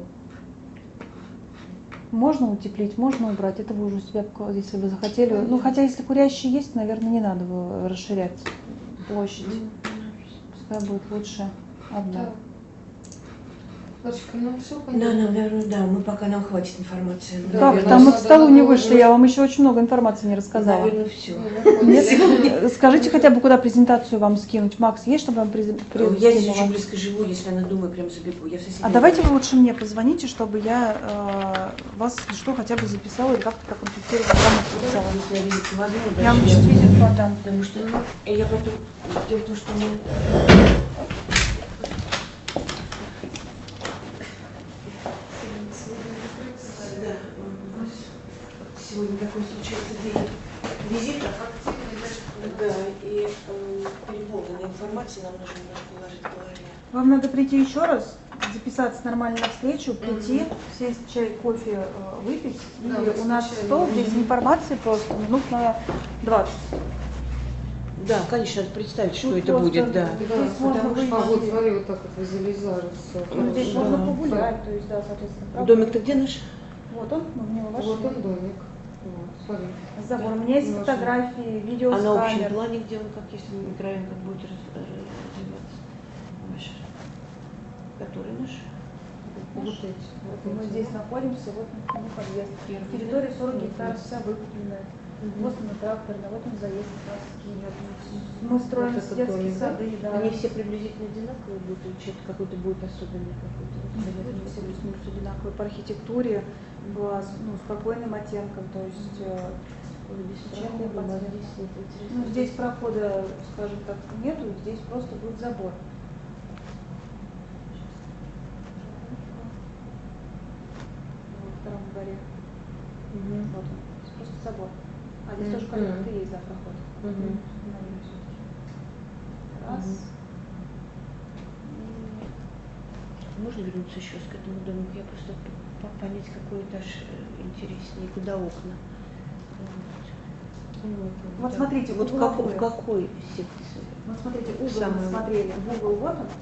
Можно утеплить, можно убрать. Это вы уже у себя, если вы захотели. Ну, хотя если курящие есть, наверное, не надо расширять площадь. Пускай будет лучше одна. Да. Лашечка, ну все Да, понятно. наверное, да, мы пока нам хватит информации. Да, Как? наверное, Там мы к надо столу не было вышли, уже- я вам еще очень много информации не рассказала. Наверное, все. Нет? Скажите хотя бы, куда презентацию вам скинуть. Макс, есть, чтобы вам Я здесь очень скинула? близко живу, если она думает, прям забегу. Я в соседней А давайте улице. вы лучше мне позвоните, чтобы я вас, если что, хотя бы записала или как-то проконсультировала, грамотно записала. Если я визит в одну, Я вам дальше сейчас визит подам. Потому что я потом... Дело в том, что мы... Да, у нас сегодня такой случился день визита. Да, и переполненная информация нам нужно немножко положить в голове. Вам надо прийти еще раз, записаться нормально на встречу, прийти, сесть, чай, кофе выпить. Да, И у нас случайно. стол, здесь информации просто минут на 20. Да, конечно, надо представить, что Тут это просто- будет, да. Да, Здесь можно потому что, выйти. вот смотри, вот так вот возле Лизары все. Ну, здесь Да. можно погулять, то есть, да, соответственно. правда? Домик-то где наш? Вот он, мы в него вошли. Вот он домик. Вот, смотри. Забор. У меня есть Можно. фотографии, видео А с на общем камер. плане, где он, как если микрорайон как будет развиваться? Ваш. Который наш? Вот эти. Вот мы здесь находимся, вот мы подъезд. Первый, Территория да? 40 гектаров вся выкупленная. Вот она тракторная, вот он заезд у нас идет. Мы строим Вот это детские домик, да? сады, да. Они все приблизительно одинаковые будут, или что-то какой-то будет особенный какой-то? Они все плюс-минус одинаковые по архитектуре, спокойным оттенком, то есть вечерний подсвет. Ну, здесь прохода, скажем так, нету, здесь просто будет забор. Вот, в втором дворе. Вот он, здесь просто забор. А здесь тоже как-то есть за проход. Наверное, всё-таки. Раз. Можно вернуться еще к этому дому? Я просто понять, какой этаж интереснее, куда окна. Вот смотрите, вот в какой секции? Вот смотрите, угол Самый- мы смотрели. В угол вот он.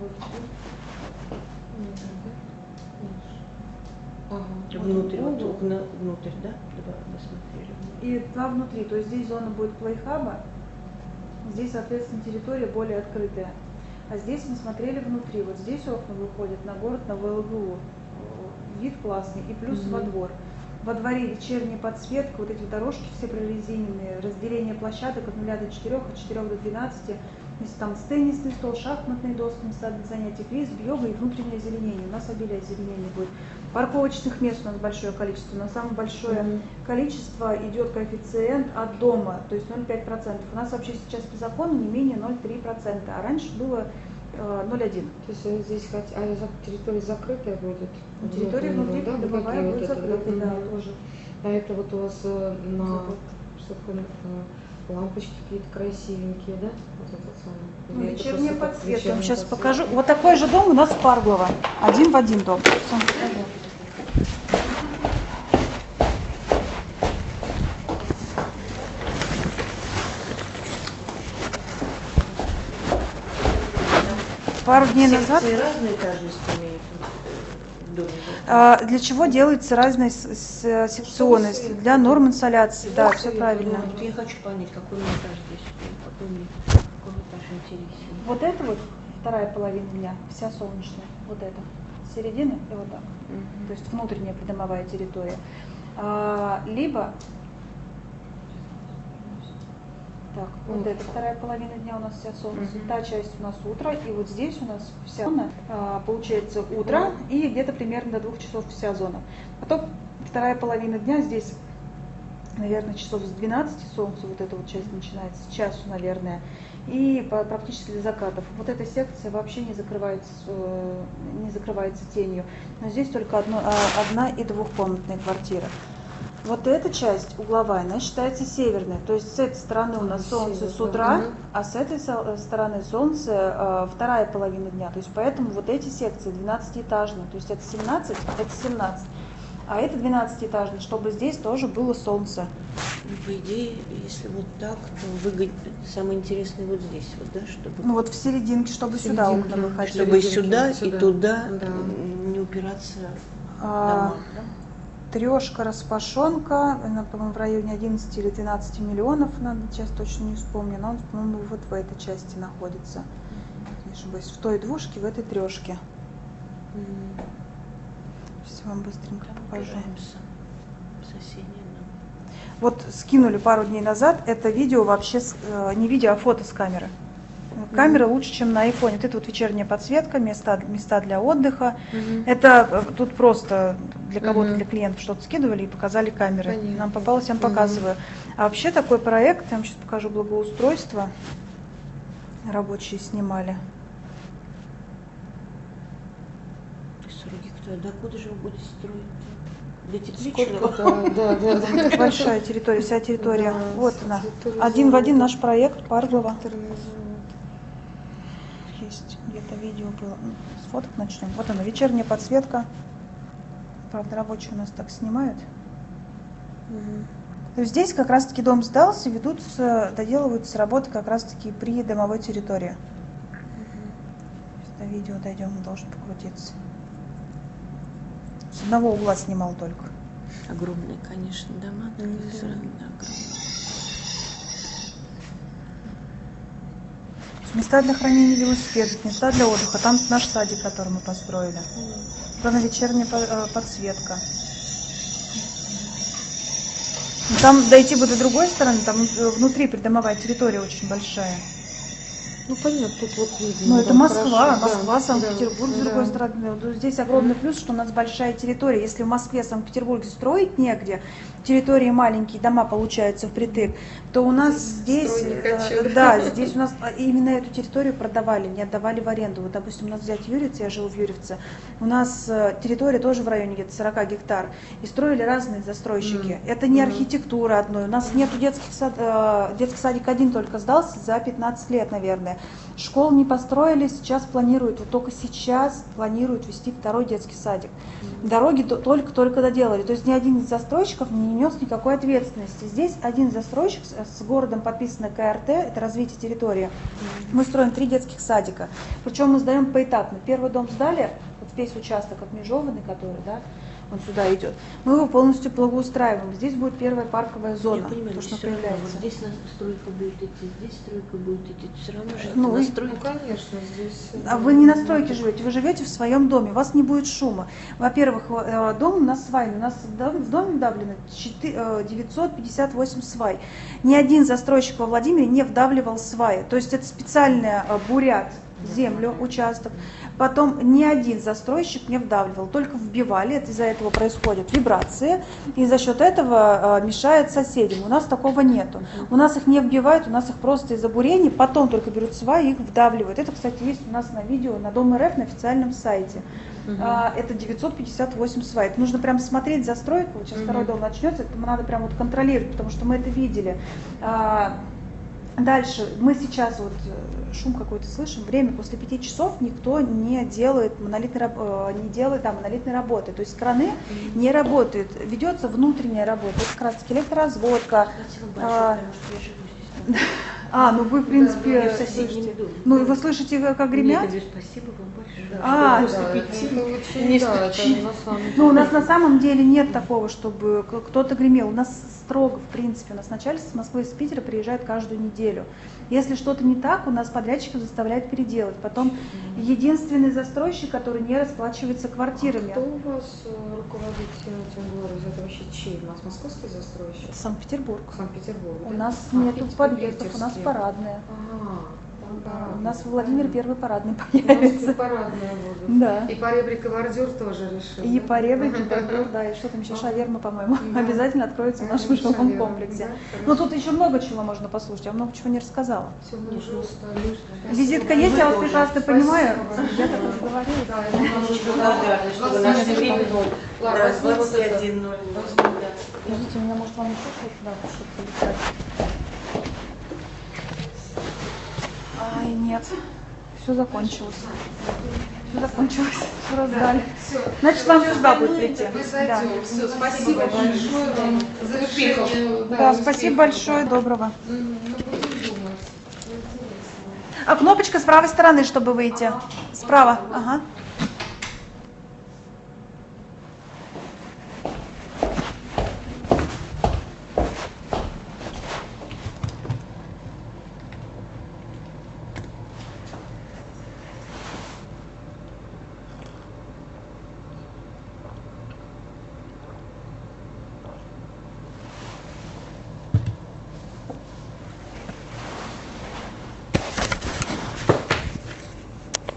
Внутрь, вот угол. окна внутрь, да? Досмотрели. И два внутри. То есть здесь зона будет плейхаба, здесь, соответственно, территория более открытая. А здесь мы смотрели внутри. Вот здесь окна выходят на город, на ВЛГУ. Вид классный. И плюс во двор. Во дворе вечерняя подсветка, вот эти дорожки все прорезиненные, разделение площадок от 0 до 4, от 4 до 12. Если там теннисный стол, шахматные доски, места для занятий, фрисби, йога и внутреннее озеленение. У нас обилие озеленения будет. Парковочных мест у нас большое количество. Но самое большое количество идет коэффициент от дома, то есть 0,5%. У нас вообще сейчас по закону не менее 0,3%, а раньше было 0,1%. То есть здесь территория закрытая будет? Территория внутри да? придомовая Какие будет вот это, закрытой, да, мгм. тоже. А это вот у вас на лампочки какие-то красивенькие, да? Вот этот самый. Ну, Или это вечерняя просто подсветка. Я вечерняя вам сейчас подсветка? покажу. Вот такой же дом у нас в Парглово. Один в один дом. Пару дней назад. Секции разные этажность имеют в доме? Для чего делается разная секционность? Для норм инсоляции. Да, все правильно. Вот я хочу понять, какой мне этаж здесь, какой этаж интересен. Вот это вот вторая половина дня, вся солнечная. Вот это. С середины и вот так. То есть внутренняя придомовая территория. Либо так, вот это вторая половина дня у нас вся солнце, та часть у нас утро, и вот здесь у нас вся зона, получается утро, и где-то примерно до 2 часов вся зона. Потом вторая половина дня здесь, наверное, часов с 12 солнце, вот эта вот часть начинается, с часу, наверное, и практически до закатов. Вот эта секция вообще не закрывается тенью, но здесь только одна- и двухкомнатная квартира. Вот эта часть угловая, она считается северной. То есть с этой стороны у нас солнце с утра, а с этой стороны солнце вторая половина дня. То есть поэтому вот эти секции 12-этажные. То есть это 17, это 17. А это 12-этажный, чтобы здесь тоже было солнце. По идее, если вот так, то самое интересное вот здесь, вот, да, чтобы... Ну вот в серединке, чтобы сюда окна выходили. Чтобы и сюда, и туда Да. не упираться нормально, да? Трешка, распашонка, она, по-моему, в районе 11 или 12 миллионов, надо сейчас точно не вспомню, но он, по-моему, вот в этой части находится. Не ошибаюсь, в той двушке, в этой трешке. Сейчас вам быстренько покажу. Упираемся в соседнее нам. Вот скинули пару дней назад, это видео вообще, не видео, а фото с камеры. Камера лучше, чем на айфоне. Вот это вот вечерняя подсветка, места для отдыха. Это тут просто для кого-то, для клиентов что-то скидывали и показали камеры. Понятно. Нам попалось, я вам показываю. А вообще такой проект, я вам сейчас покажу благоустройство. Рабочие снимали. 40 гектаров. Да куда же вы будете строить? Для тепличного? Да. Большая территория, вся территория. Да, Вот она. территория Один в один завода. наш проект Парглово. Тракторный завод. Есть где-то видео было. С фоток начнем. Вот она, вечерняя подсветка. Правда, рабочие у нас так снимают. То есть здесь как раз-таки дом сдался, доделываются работы как раз-таки при домовой территории. До видео дойдем, он должен покрутиться. С одного угла снимал только. Огромные, конечно, дома. Огромные. Места для хранения велосипедов, места для отдыха. Там наш садик, который мы построили. Вечерняя подсветка. Там дойти бы до другой стороны, там внутри придомовая территория очень большая. Ну понятно, тут вот видно. Ну это Москва, Москва, да, Санкт-Петербург с другой стороны. Вот здесь огромный плюс, что у нас большая территория. Если в Москве, Санкт-Петербурге строить негде, территории маленькие, дома получаются впритык, то у нас здесь, да, здесь у нас именно эту территорию продавали, не отдавали в аренду. Вот, допустим, у нас взять Юрьевцы, я живу в Юрьевце, у нас территория тоже в районе где-то 40 гектар, и строили разные застройщики. Это не архитектура одной, у нас нету детский садик один только сдался за 15 лет, наверное. Школ не построили, сейчас планируют, вот только сейчас планируют вести второй детский садик. Дороги только доделали, то есть ни один из застройщиков не нес никакой ответственности. Здесь один застройщик с городом подписано КРТ, это развитие территории. Мы строим 3 детских садика, причем мы сдаем поэтапно. Первый дом сдали, вот весь участок отмежеванный, который, да, он сюда идет. Мы его полностью благоустраиваем. Здесь будет первая парковая зона. Я понимаю, то, что все равно, появляется. вот здесь стройка будет идти, здесь стройка будет идти. Все равно же Ну, настройка. конечно, здесь... А вы не на стройке живете, вы живете в своем доме, у вас не будет шума. Во-первых, дом у нас свайный, у нас в доме вдавлено 958 свай. Ни один застройщик во Владимире не вдавливал сваи. То есть это специальная бурят землю, участок. Потом ни один застройщик не вдавливал, только вбивали. Это из-за этого происходят вибрации, и за счет этого мешает соседям. У нас такого нету. У нас их не вбивают, у нас их просто из-за бурений, потом только берут сваи и их вдавливают. Это, кстати, есть у нас на видео на Дом РФ на официальном сайте. Это 958 свай. Это нужно прям смотреть застройку. Вот сейчас второй дом начнется, это надо прям вот контролировать, потому что мы это видели. Дальше, мы сейчас вот шум какой-то слышим, время после 5 часов никто не делает монолитной работы, то есть краны не работают, ведется внутренняя работа, это как раз электроразводка. Ну вы, в принципе, я в соседнем доме. Ну и вы слышите, как гремят? Нет, спасибо вам большое. Ну, у нас на самом деле нет такого, чтобы кто-то гремел. У нас строго, в принципе, у нас начальство с Москвы и с Питера приезжает каждую неделю. Если что-то не так, у нас подрядчиков заставляют переделать. Потом единственный застройщик, который не расплачивается квартирами. Кто у вас руководит этим городом? Это вообще чей? У нас московский застройщик? Санкт-Петербург. Санкт-Петербург. У нас нету подъездов, у нас парадная. У нас в Владимире первый парадный появится. Парадная будет. Да. И поребрик и бордюр тоже решили. И поребрик, и бордюр, да, и что там еще, шаверма, по-моему, обязательно откроется в нашем жилом комплексе. Но тут еще много чего можно послушать, я много чего не рассказала. Все, мы уже устали. Визитка есть, я вас прекрасно понимаю. Я так уже говорю. Чтобы наше время было Ладно, 21:00. Подождите, у меня может вам еще что-то полетать. Ай, нет, все закончилось. Все закончилось, все раздали. Значит, вам сюда будет прийти. Мы зайдем. Все, спасибо большое вам за завершение. Да, спасибо большое, доброго. Будем думать. А кнопочка с правой стороны, чтобы выйти. Справа. Ага.